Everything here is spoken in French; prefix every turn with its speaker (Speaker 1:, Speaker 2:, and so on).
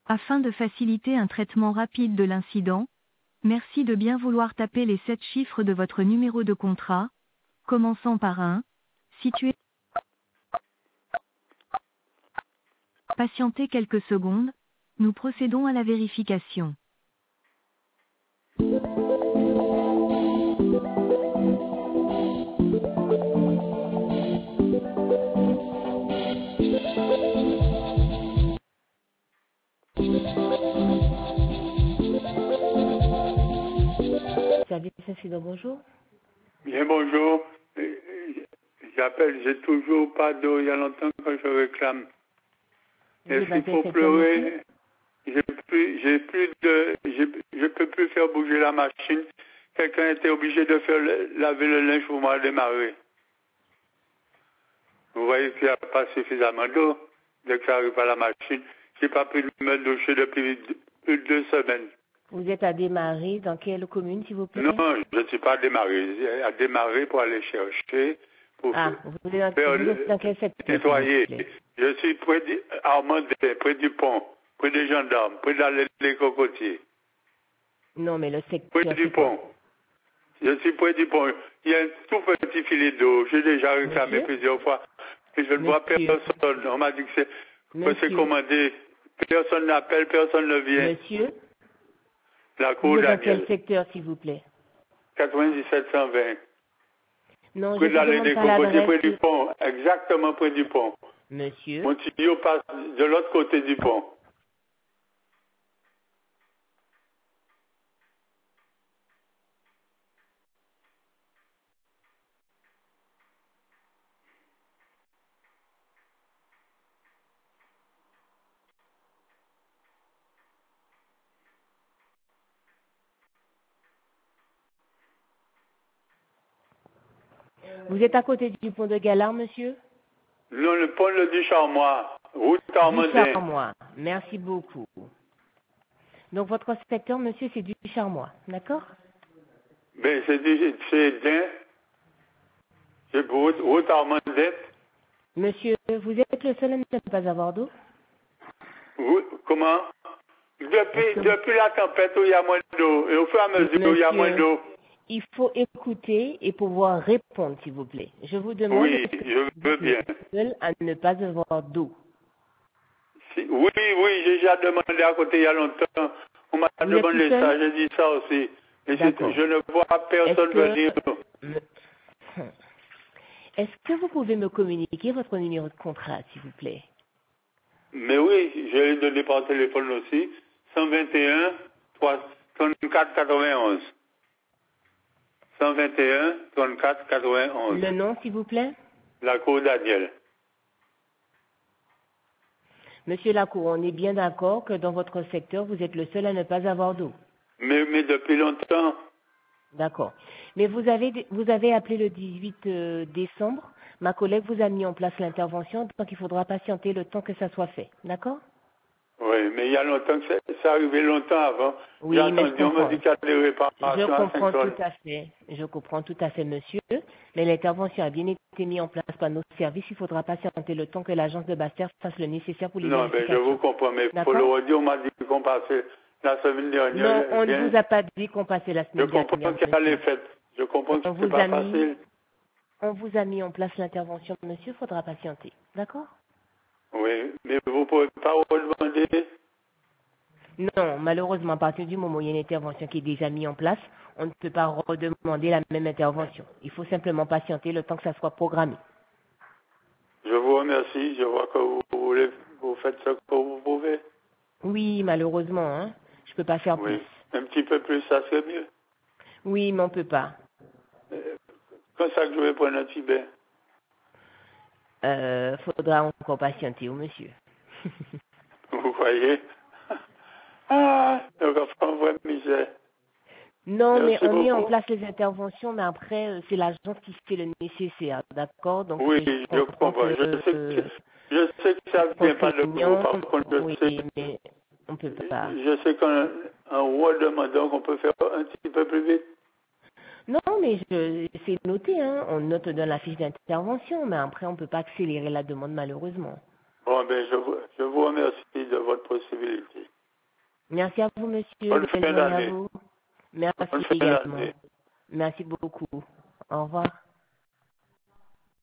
Speaker 1: Afin de faciliter un traitement rapide de l'incident, merci de bien vouloir taper les 7 chiffres de votre numéro de contrat, commençant par un, situé. Patientez quelques secondes, nous procédons à la vérification.
Speaker 2: Service incident, bonjour.
Speaker 3: Bien, bonjour. J'appelle, j'ai toujours pas d'eau. Il y a longtemps que je réclame. Est-ce qu'il faut pleurer? Je peux plus faire bouger la machine. Quelqu'un était obligé de faire laver le linge pour moi démarrer. Vous voyez qu'il n'y a pas suffisamment d'eau. Dès que j'arrive à la machine, j'ai pas pu me doucher depuis plus de 2 semaines.
Speaker 2: Vous êtes à démarrer dans quelle commune, s'il vous plaît?
Speaker 3: Non, je ne suis pas démarré. J'ai à démarrer pour aller chercher, pour
Speaker 2: vous êtes dans quel secteur,
Speaker 3: nettoyer. Je suis près d'Armandin, près du pont, près des gendarmes, près de les cocotiers.
Speaker 2: Non, mais le secteur.
Speaker 3: Près du pont. Je suis près du pont. Il y a un tout petit filet d'eau. J'ai déjà réclamé plusieurs fois. Et je ne vois personne. On m'a dit que c'est commandé. Personne n'appelle, personne ne vient.
Speaker 2: Monsieur,
Speaker 3: la cour
Speaker 2: vous êtes dans
Speaker 3: Daniel.
Speaker 2: quel secteur, s'il vous plaît?
Speaker 3: 9720.
Speaker 2: Non,
Speaker 3: près de l'allée des cocotiers, près du pont. Exactement près du pont.
Speaker 2: Monsieur.
Speaker 3: Mon tuyau passe de l'autre côté du pont.
Speaker 2: Vous êtes à côté du pont de Galard, monsieur?
Speaker 3: Non, le pont du Charmois. Route Armandin.
Speaker 2: Du Charmois. Merci beaucoup. Donc, votre secteur, monsieur, c'est du Charmois. D'accord?
Speaker 3: Ben, c'est Dain. C'est route Armandin.
Speaker 2: Monsieur, vous êtes le seul à ne pas avoir d'eau?
Speaker 3: Comment? Depuis la tempête où il y a moins d'eau, et au fur et à mesure où il y a moins d'eau.
Speaker 2: Il faut écouter et pouvoir répondre, s'il vous plaît. Je vous demande
Speaker 3: je veux bien.
Speaker 2: Seul à ne pas avoir d'eau.
Speaker 3: Oui, j'ai déjà demandé à côté il y a longtemps. On m'a demandé ça, j'ai dit ça aussi. Mais je ne vois personne venir.
Speaker 2: Est-ce que vous pouvez me communiquer votre numéro de contrat, s'il vous plaît?
Speaker 3: Mais oui, je l'ai donné par téléphone aussi. 121 34 91. 121 34 91.
Speaker 2: Le nom, s'il vous plaît?
Speaker 3: La cour Daniel.
Speaker 2: Monsieur Lacour, on est bien d'accord que dans votre secteur, vous êtes le seul à ne pas avoir d'eau.
Speaker 3: Mais depuis longtemps.
Speaker 2: D'accord. Mais vous avez appelé le 18 décembre. Ma collègue vous a mis en place l'intervention, donc il faudra patienter le temps que ça soit fait. D'accord?
Speaker 3: Oui, mais il y a longtemps que c'est arrivé longtemps avant.
Speaker 2: Oui,
Speaker 3: j'ai attendu, on m'a dit qu'il y a des réparations.
Speaker 2: Je comprends tout à fait. Je comprends tout à fait, monsieur. Mais l'intervention a bien été mise en place par nos services. Il faudra patienter le temps que l'agence de Basse-Terre fasse le nécessaire pour les vérifications.
Speaker 3: Non, mais je vous comprends. Mais pour le redire, on m'a dit qu'on passait la semaine dernière.
Speaker 2: Non, on ne vous a pas dit qu'on passait la semaine dernière.
Speaker 3: Je comprends qu'il y a les fêtes. Je comprends que c'est pas facile.
Speaker 2: On vous a mis en place l'intervention, monsieur. Il faudra patienter. D'accord?
Speaker 3: Oui, mais vous ne pouvez pas redemander?
Speaker 2: Non, malheureusement, à partir du moment où il y a une intervention qui est déjà mise en place, on ne peut pas redemander la même intervention. Il faut simplement patienter le temps que ça soit programmé.
Speaker 3: Je vous remercie. Je vois que vous faites ce que vous pouvez.
Speaker 2: Oui, malheureusement, hein. Je ne peux pas faire plus.
Speaker 3: Un petit peu plus, ça serait mieux.
Speaker 2: Oui, mais on ne peut pas.
Speaker 3: Quand ça que je vais prendre un petit bain?
Speaker 2: Faudra encore patienter, monsieur.
Speaker 3: Vous croyez? Ah, donc enfin, vraie misère.
Speaker 2: Non, mais on met en place les interventions, mais après, c'est l'agence qui fait le nécessaire, d'accord? Donc,
Speaker 3: oui, je comprends. Je sais que ça ne vient pas de vous, par contre,
Speaker 2: mais on peut pas.
Speaker 3: Je sais qu'en redemandant qu'on peut faire un petit peu plus vite.
Speaker 2: Non, mais c'est noté, hein. On note dans la fiche d'intervention, mais après, on ne peut pas accélérer la demande, malheureusement.
Speaker 3: Bon, ben, je vous remercie de votre possibilité.
Speaker 2: Merci à vous, monsieur.
Speaker 3: Bonne fin
Speaker 2: Belle journée à
Speaker 3: d'année.
Speaker 2: vous. Merci
Speaker 3: Bonne fin
Speaker 2: également.
Speaker 3: d'année.
Speaker 2: Merci beaucoup. Au revoir.